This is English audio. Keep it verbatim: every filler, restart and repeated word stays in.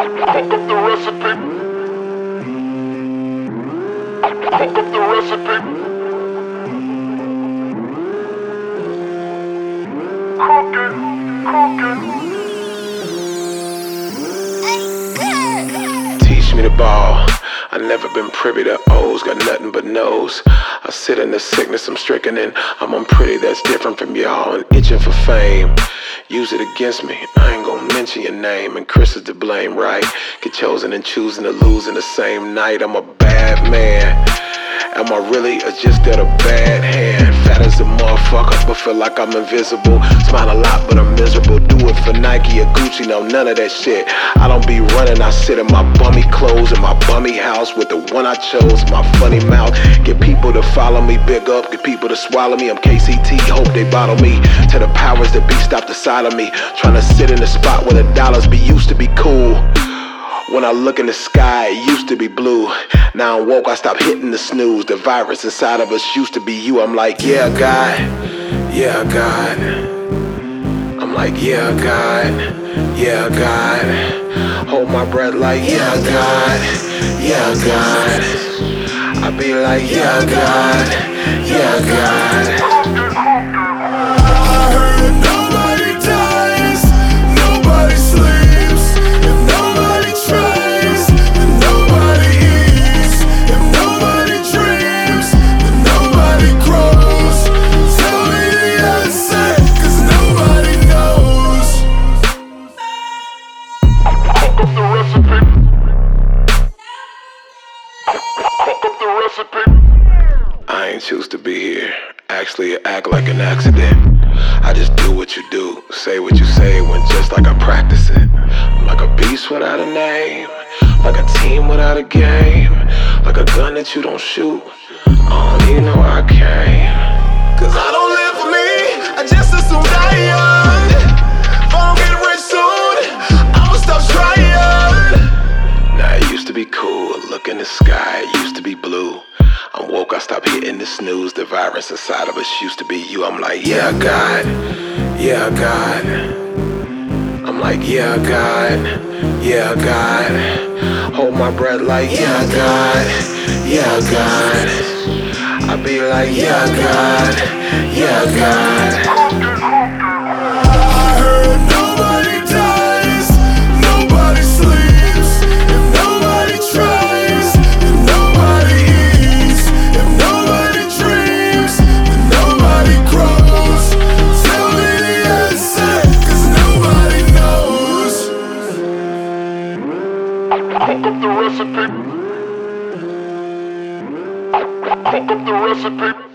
Cook up the recipe. Cook up the recipe. Cook it, cook it. Teach me the ball. I never been privy to O's, got nothing but no's. I sit in the sickness I'm stricken in. I'm unpretty, that's different from y'all, and itching for fame. Use it against me, I ain't gonna mention your name. And Chris is to blame, right? Get chosen and choosing to lose in the same night. I'm a bad man. Am I really or just dealt a bad hand? Fat as a motherfucker, but feel like I'm invisible. Smile a lot, but I'm miserable. Do it for Nike or Gucci, no, none of that shit. I don't be running, I sit in my bummy clothes in my bummy house with the one I chose, my funny mouth. Get people to follow me, big up, get people to swallow me. I'm K C T, hope they bottle me. To the powers that be stopped the side of me. Trying to sit in the spot where the dollars be used to be cool. When I look in the sky, it used to be blue. Now I'm woke, I stop hitting the snooze. The virus inside of us used to be you. I'm like, yeah, God, yeah, God. I'm like, yeah, God, yeah, God. Hold my breath like, yeah, God, yeah, God. I be like, yeah, God, yeah, God. I heard nobody dies, nobody sleeps. If nobody tries, then nobody eats. If nobody dreams, then nobody grows. Tell me the answer, cause nobody knows. Cook up the recipe. Cook up the recipe. I ain't choose to be here. Actually, it act like an accident. I just do what you do, say what you say when just like I practice it. I'm like a beast without a name, like a team without a game, like a gun that you don't shoot. I don't even know where I came. Cause I don't live for me, I just assume die young. If I don't get rich soon, I'ma stop trying. Now it used to be cool, look in the sky, it used to be blue. I'm woke, I stopped hitting the snooze. The virus inside of us used to be you. I'm like, yeah, God, yeah, God. I'm like, yeah, God, yeah, God. Hold my breath like, yeah, God, yeah, God. I be like, yeah, God, yeah, God. I heard nobody dies, nobody sleeps. If nobody tries, then nobody eats. If nobody dreams, then nobody grows. Tell me the answer, cause nobody knows. Cook up the recipe. Cook up the recipe.